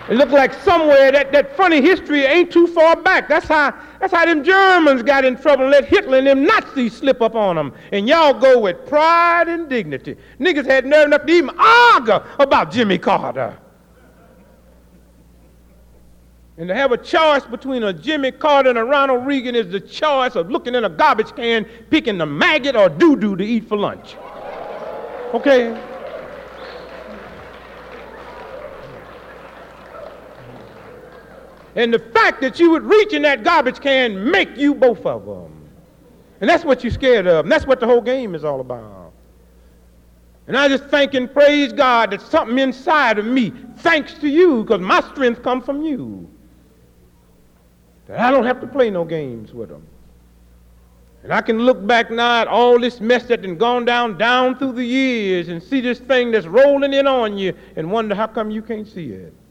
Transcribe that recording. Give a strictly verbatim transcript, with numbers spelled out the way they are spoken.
It looked like somewhere that, that funny history ain't too far back. That's how that's how them Germans got in trouble and let Hitler and them Nazis slip up on them. And y'all go with pride and dignity. Niggas had nerve enough to even argue about Jimmy Carter. And to have a choice between a Jimmy Carter and a Ronald Reagan is the choice of looking in a garbage can, picking the maggot or doo-doo to eat for lunch. Okay? And the fact that you would reach in that garbage can make you both of them. And that's what you're scared of. And that's what the whole game is all about. And I just thank and praise God that something inside of me, thanks to you, because my strength comes from you, that I don't have to play no games with them. And I can look back now at all this mess that has gone down, down through the years and see this thing that's rolling in on you and wonder how come you can't see it.